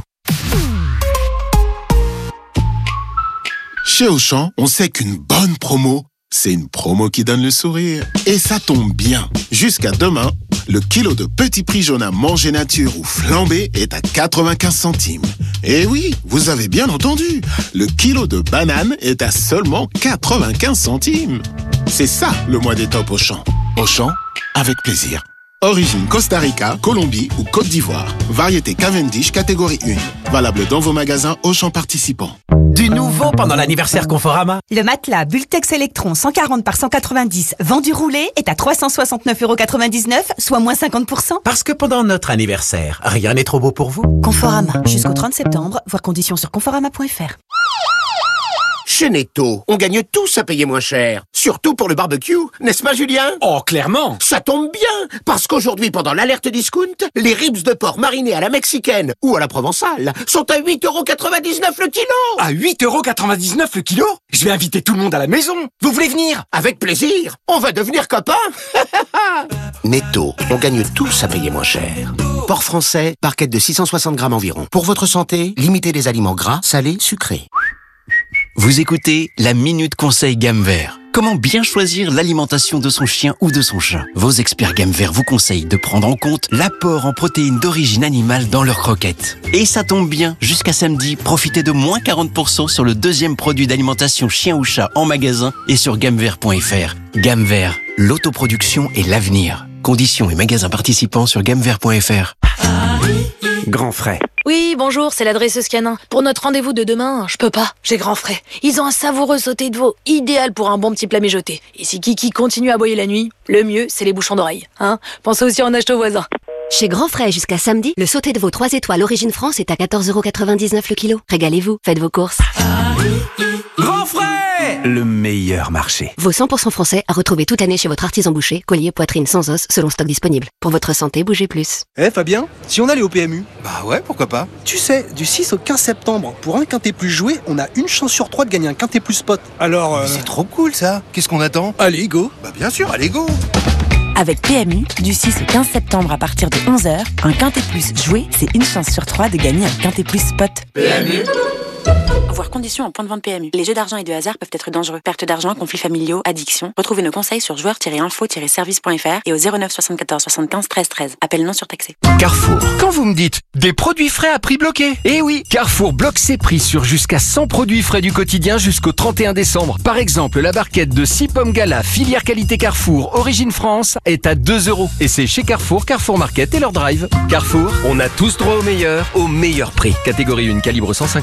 Speaker 15: Chez Auchan, on sait qu'une bonne promo, c'est une promo qui donne le sourire. Et ça tombe bien. Jusqu'à demain, le kilo de petit prix jaune à manger nature ou flambé est à quatre-vingt-quinze centimes. Et oui, vous avez bien entendu, le kilo de banane est à seulement quatre-vingt-quinze centimes. C'est ça le mois des tops Auchan. Auchan, avec plaisir. Origine Costa Rica, Colombie ou Côte d'Ivoire. Variété Cavendish catégorie un. Valable dans vos magasins Auchan participants.
Speaker 17: Du nouveau pendant l'anniversaire Conforama.
Speaker 18: Le matelas Bultex Electron cent quarante par cent quatre-vingt-dix vendu roulé est à trois cent soixante-neuf euros quatre-vingt-dix-neuf, soit moins cinquante pour cent.
Speaker 17: Parce que pendant notre anniversaire, rien n'est trop beau pour vous.
Speaker 18: Conforama, jusqu'au trente septembre, voir conditions sur conforama point f r.
Speaker 21: Chez Netto, on gagne tous à payer moins cher. Surtout pour le barbecue, n'est-ce pas Julien?
Speaker 17: Oh, clairement.
Speaker 21: Ça tombe bien, parce qu'aujourd'hui, pendant l'alerte discount, les ribs de porc marinés à la mexicaine ou à la provençale sont à huit euros quatre-vingt-dix-neuf le kilo.
Speaker 17: À huit euros quatre-vingt-dix-neuf le kilo? Je vais inviter tout le monde à la maison. Vous voulez venir?
Speaker 21: Avec plaisir. On va devenir copains. Netto, on gagne tous à payer moins cher. Porc français, barquette de six cent soixante grammes environ. Pour votre santé, limitez les aliments gras, salés, sucrés.
Speaker 24: Vous écoutez la Minute Conseil Gamme Vert. Comment bien choisir l'alimentation de son chien ou de son chat? Vos experts Gamme Vert vous conseillent de prendre en compte l'apport en protéines d'origine animale dans leurs croquettes. Et ça tombe bien, jusqu'à samedi, profitez de moins quarante pour cent sur le deuxième produit d'alimentation chien ou chat en magasin et sur gamme vert point f r. Gamme Vert, l'autoproduction et l'avenir. Conditions et magasins participants sur gamme vert point f r.
Speaker 17: Grand frais.
Speaker 27: Oui, bonjour, c'est l'adresseuse canin. Pour notre rendez-vous de demain, je peux pas, j'ai grand frais. Ils ont un savoureux sauté de veau, idéal pour un bon petit plat mijoté. Et si Kiki continue à aboyer la nuit, le mieux, c'est les bouchons d'oreilles. Hein, pensez aussi à en acheter aux voisins.
Speaker 28: Chez Grand Frais jusqu'à samedi, le sauté de veau trois étoiles Origine France est à quatorze euros quatre-vingt-dix-neuf le kilo. Régalez-vous, faites vos courses.
Speaker 17: Grand frais, le meilleur marché.
Speaker 28: Veau cent pour cent français à retrouver toute l'année chez votre artisan boucher, collier, poitrine sans os, selon stock disponible. Pour votre santé, bougez plus.
Speaker 29: Eh Fabien, si on allait au P M U? Bah ouais, pourquoi pas. Tu sais, du six au quinze septembre, pour un quintet plus joué, on a une chance sur trois de gagner un quintet plus spot. Alors, euh... c'est trop cool ça. Qu'est-ce qu'on attend? Allez, go. Bah bien sûr, allez, go.
Speaker 30: Avec P M U, du six au quinze septembre à partir de onze heures, un quintet plus joué, c'est une chance sur trois de gagner un quintet plus spot.
Speaker 29: P M U.
Speaker 26: Voir conditions en point de vente P M U. Les jeux d'argent et de hasard peuvent être dangereux. Perte d'argent, conflits familiaux, addiction. Retrouvez nos conseils sur joueurs tiret info tiret service point f r et au zéro neuf soixante-quatorze soixante-quinze treize treize. Appel non surtaxé.
Speaker 17: Carrefour. Quand vous me dites des produits frais à prix bloqué, eh oui, Carrefour bloque ses prix sur jusqu'à cent produits frais du quotidien jusqu'au trente et un décembre. Par exemple, la barquette de six pommes gala, filière qualité Carrefour, Origine France, est à deux euros. Et c'est chez Carrefour, Carrefour Market et leur drive. Carrefour, on a tous droit au meilleur, au meilleur prix. Catégorie un, calibre cent cinquante, cent soixante.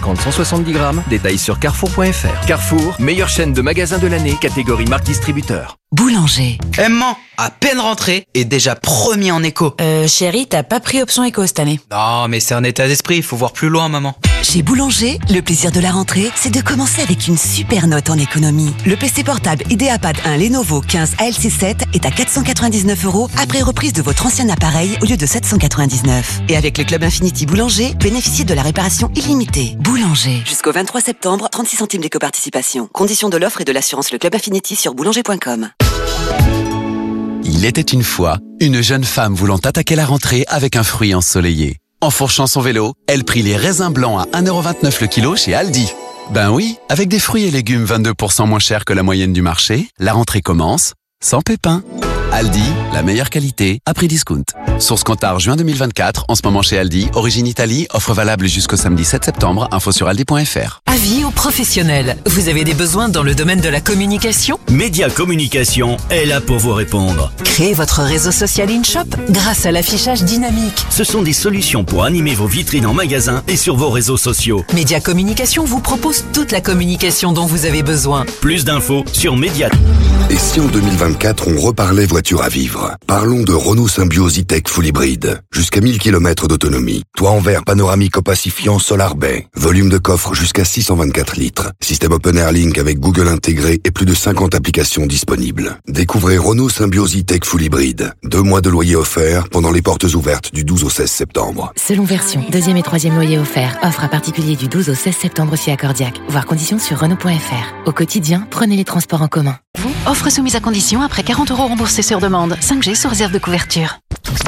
Speaker 17: soixante-dix grammes. Détails sur carrefour point f r. Carrefour, meilleure chaîne de magasins de l'année, catégorie marque distributeur.
Speaker 1: Boulanger. Aimant, à peine rentré et déjà premier en éco.
Speaker 30: Euh, chérie, t'as pas pris option éco cette année?
Speaker 1: Non, mais c'est un état d'esprit, il faut voir plus loin, maman.
Speaker 28: Chez Boulanger, le plaisir de la rentrée, c'est de commencer avec une super note en économie. Le P C portable IdeaPad un Lenovo quinze A L C sept est à quatre cent quatre-vingt-dix-neuf euros après reprise de votre ancien appareil au lieu de sept cent quatre-vingt-dix-neuf. Et avec le Club Infinity Boulanger, bénéficiez de la réparation illimitée. Boulanger. Jusqu'au vingt-trois septembre, trente-six centimes d'éco-participation. Conditions de l'offre et de l'assurance Le Club Infinity sur boulanger point com.
Speaker 24: Il était une fois une jeune femme voulant attaquer la rentrée avec un fruit ensoleillé. Enfourchant son vélo, elle prit les raisins blancs à un euro vingt-neuf le kilo chez Aldi. Ben oui, avec des fruits et légumes vingt-deux pour cent moins chers que la moyenne du marché, la rentrée commence sans pépins. Aldi, la meilleure qualité à prix discount. Source Comptard juin deux mille vingt-quatre, en ce moment chez Aldi, origine Italie, offre valable jusqu'au samedi sept septembre, info sur aldi point f r.
Speaker 3: Avis aux professionnels, vous avez des besoins dans le domaine de la communication?
Speaker 7: Média Communication est là pour vous répondre.
Speaker 3: Créez votre réseau social InShop grâce à l'affichage dynamique.
Speaker 7: Ce sont des solutions pour animer vos vitrines en magasin et sur vos réseaux sociaux.
Speaker 3: Média Communication vous propose toute la communication dont vous avez besoin.
Speaker 7: Plus d'infos sur Média.
Speaker 12: Et si en deux mille vingt-quatre on reparlait voiture à vivre? Parlons de Renault Symbioz E-Tech Full Hybride. Jusqu'à mille kilomètres d'autonomie. Toit en verre panoramique opacifiant Solar Bay. Volume de coffre jusqu'à six cent vingt-quatre litres. Système Open Air Link avec Google intégré et plus de cinquante applications disponibles. Découvrez Renault Symbioz E-Tech Full Hybride. Deux mois de loyer offert pendant les portes ouvertes du douze au seize septembre.
Speaker 30: Selon version, deuxième et troisième loyer offert. Offre à particulier du douze au seize septembre aussi à Cordiac. Voir conditions sur Renault point f r. Au quotidien, prenez les transports en commun.
Speaker 28: Vous, offre soumise à condition après quarante euros remboursés sur demande. cinq G sous réserve de couverture.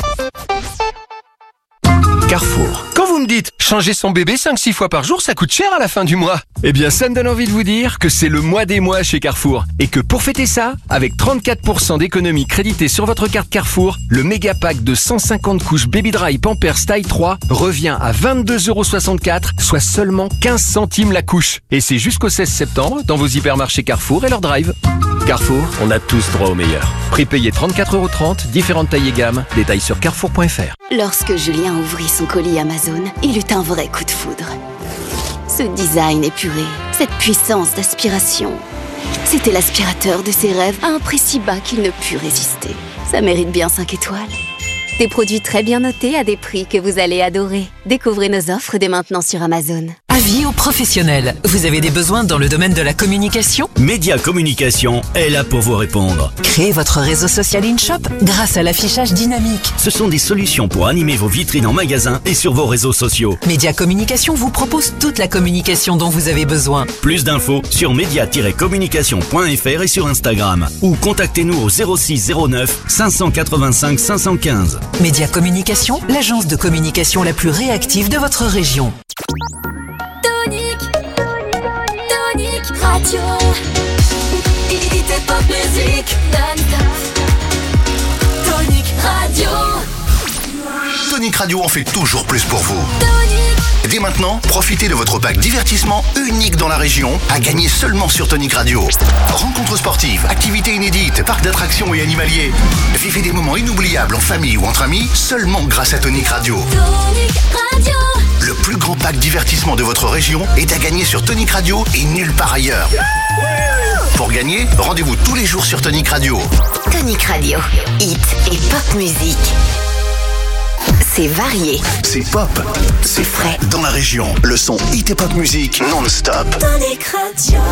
Speaker 17: Carrefour. Quand vous me dites changer son bébé cinq six fois par jour, ça coûte cher à la fin du mois. Eh bien, ça me donne envie de vous dire que c'est le mois des mois chez Carrefour. Et que pour fêter ça, avec trente-quatre pour cent d'économie créditée sur votre carte Carrefour, le méga pack de cent cinquante couches Baby Dry Pampers taille trois revient à vingt-deux euros soixante-quatre, soit seulement quinze centimes la couche. Et c'est jusqu'au seize septembre dans vos hypermarchés Carrefour et leur drive. Carrefour, on a tous droit au meilleur. Prix payé trente-quatre euros trente, différentes tailles et gammes. Détails sur carrefour point f r.
Speaker 2: Lorsque Julien ouvrit son colis Amazon, il eut un vrai coup de foudre. Ce design épuré, cette puissance d'aspiration. C'était l'aspirateur de ses rêves à un prix si bas qu'il ne put résister. Ça mérite bien cinq étoiles. Des produits très bien notés à des prix que vous allez adorer. Découvrez nos offres dès maintenant sur Amazon.
Speaker 3: Avis aux professionnels, vous avez des besoins dans le domaine de la communication?
Speaker 7: Média Communication est là pour vous répondre.
Speaker 3: Créez votre réseau social InShop grâce à l'affichage dynamique.
Speaker 7: Ce sont des solutions pour animer vos vitrines en magasin et sur vos réseaux sociaux.
Speaker 3: Média Communication vous propose toute la communication dont vous avez besoin.
Speaker 7: Plus d'infos sur média tiret communication point f r et sur Instagram. Ou contactez-nous au zéro six zéro neuf cinq cent quatre-vingt-cinq cinq cent quinze.
Speaker 3: Média Communication, l'agence de communication la plus réactive de votre région.
Speaker 16: Tonic, Tonic Radio, Hit Pop Music, non-stop. Tonic Radio.
Speaker 10: Tonic Radio en fait toujours plus pour vous.
Speaker 16: Tonic.
Speaker 10: Dès maintenant, profitez de votre pack divertissement unique dans la région, à gagner seulement sur Tonic Radio. Rencontres sportives, activités inédites, parcs d'attractions et animaliers. Vivez des moments inoubliables en famille ou entre amis, seulement grâce à Tonic Radio.
Speaker 16: Tonic Radio.
Speaker 10: Le plus grand pack divertissement de votre région est à gagner sur Tonic Radio et nulle part ailleurs. Pour gagner, rendez-vous tous les jours sur Tonic Radio.
Speaker 2: Tonic Radio, hit et pop musique. C'est varié.
Speaker 10: C'est pop. C'est frais. Dans la région, le son hit et pop musique non-stop.
Speaker 16: Tonic Radio.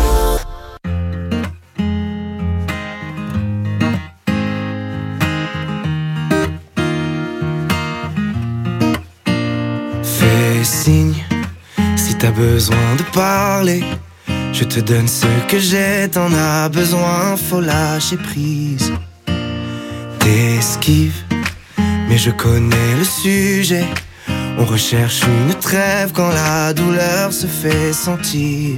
Speaker 19: Fais signe si t'as besoin de parler. Je te donne ce que j'ai, t'en as besoin, faut lâcher prise. T'esquives, mais je connais le sujet. On recherche une trêve quand la douleur se fait sentir.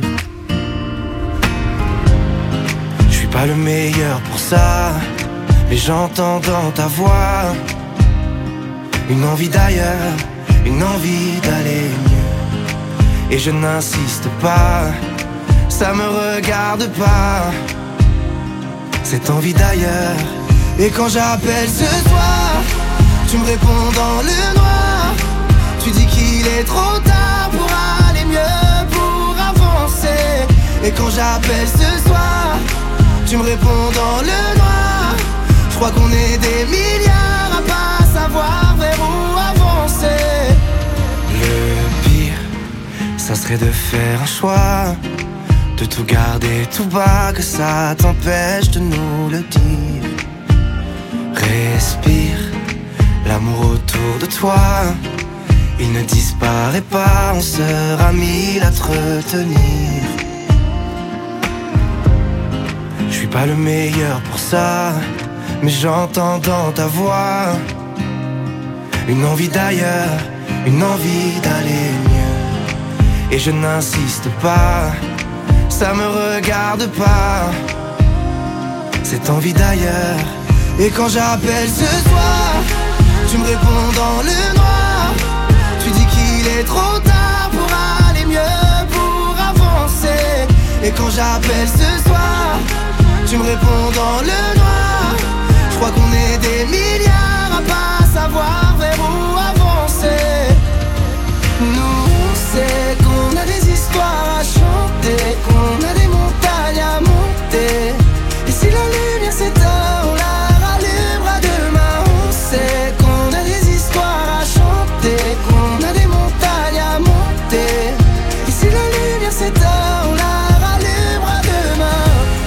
Speaker 19: Je suis pas le meilleur pour ça, mais j'entends dans ta voix une envie d'ailleurs, une envie d'aller mieux. Et je n'insiste pas, ça me regarde pas, cette envie d'ailleurs. Et quand j'appelle ce soir, tu me réponds dans le noir. Tu dis qu'il est trop tard pour aller mieux, pour Et quand j'appelle ce soir, tu me réponds dans le noir. Je crois qu'on est des milliards à pas savoir vers où avancer. Le pire, ça serait de faire un choix, de tout garder tout bas, que ça t'empêche de nous le dire. Respire, l'amour autour de toi, il ne disparaît pas, on sera mille à te retenir. Je suis pas le meilleur pour ça, mais j'entends dans ta voix une envie d'ailleurs, une envie d'aller mieux. Et je n'insiste pas, ça me regarde pas, cette envie d'ailleurs. Et quand j'appelle ce soir, tu me réponds dans le noir. Tu dis qu'il est trop tard pour aller mieux, pour avancer. Et quand j'appelle ce soir, tu me réponds dans le noir. Je crois qu'on est des milliards à pas savoir vers où avancer. Nous on sait qu'on a des histoires à chanter, qu'on a des montagnes à monter. Et si la lumière s'éteint, on la rallumera demain. On sait qu'on a des histoires à chanter, qu'on a des montagnes à monter. Et si la lumière s'éteint, on la rallumera demain.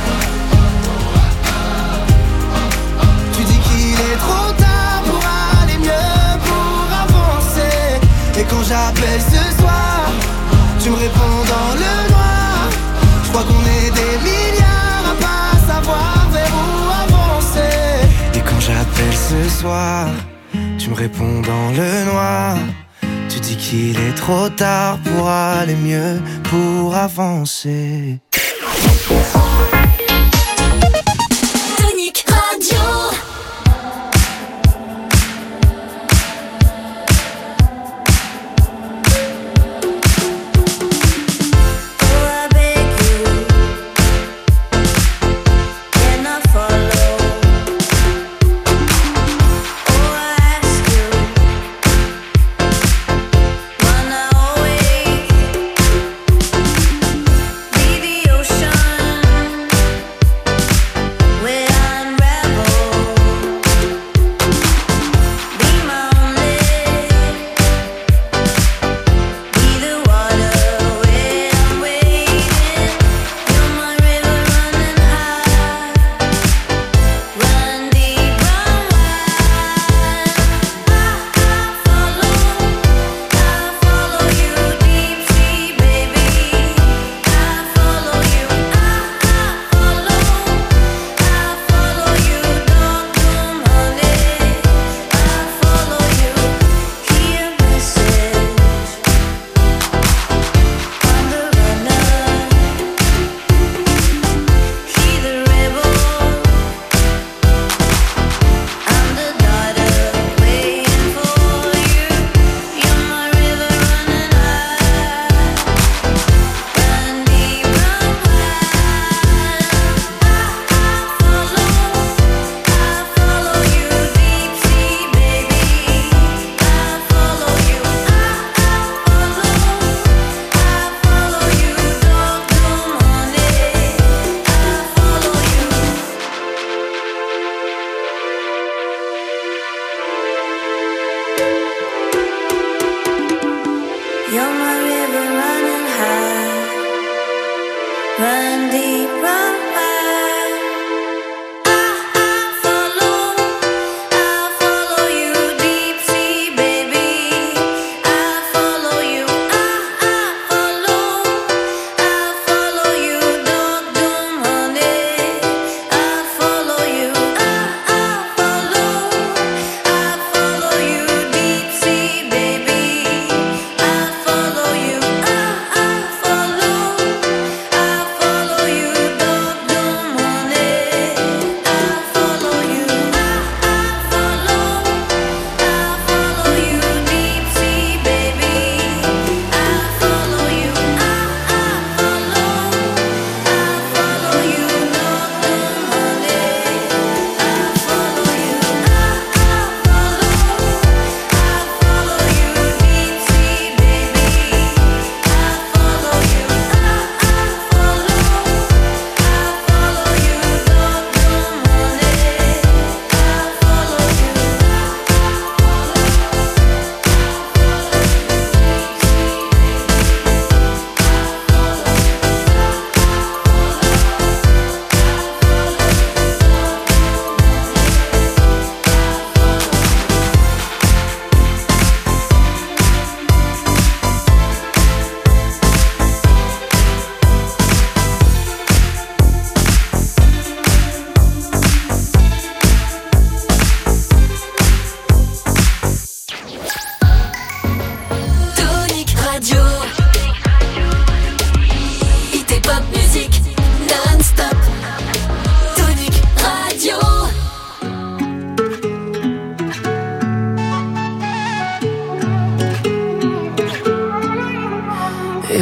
Speaker 19: Tu dis qu'il est trop tard pour aller mieux, pour avancer. Et quand j'appelle ce soir, tu me réponds dans le noir. Je crois qu'on est des milliards à pas savoir vers où avancer. Et quand j'appelle ce soir, tu me réponds dans le noir. Tu dis qu'il est trop tard pour aller mieux, pour avancer.
Speaker 16: Tonic Radio.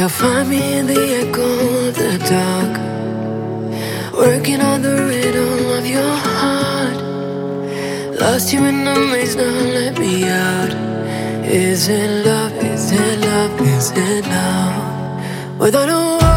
Speaker 4: You'll find me in the echo of the dark, working on the rhythm of your heart. Lost you in the maze, now let me out. Is it love, is it love, is it love? Without a word